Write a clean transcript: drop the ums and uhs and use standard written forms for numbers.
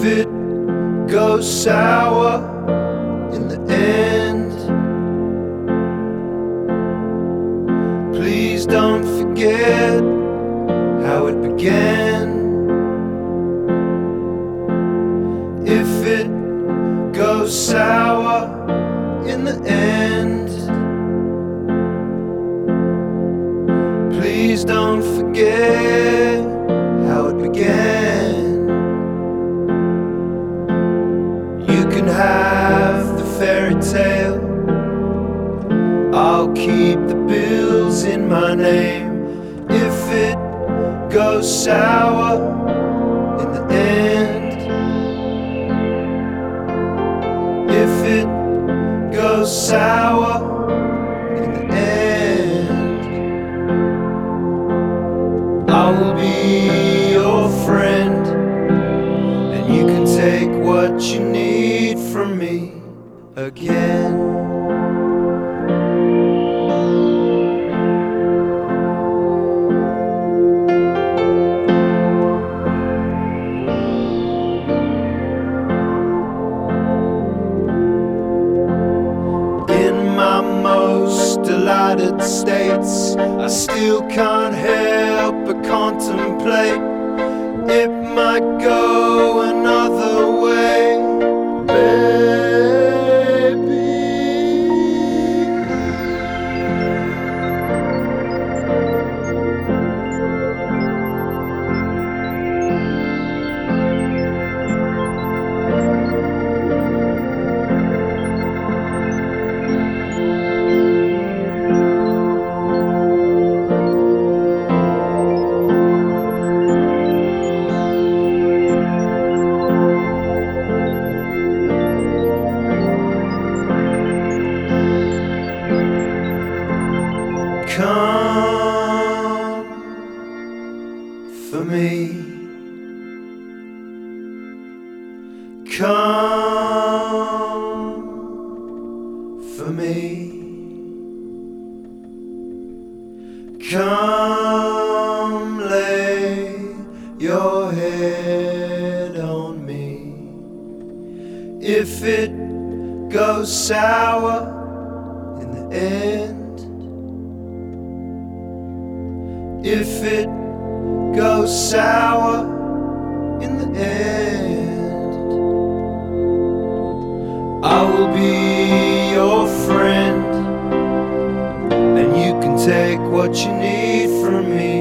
it goes sour in the end, please don't forget how it began. If it goes sour in the end, please don't forget how it began. You can have the fairy tale, I'll keep the bills in my name. If it goes sour in the end, if it goes sour in the end, I will be your friend, and you can take what you need from me again. Delighted states, I still can't help but contemplate it might go another way, baby. Come for me, come for me, come lay your head on me. If it goes sour in the end, if it goes sour in the end, I will be your friend, and you can take what you need from me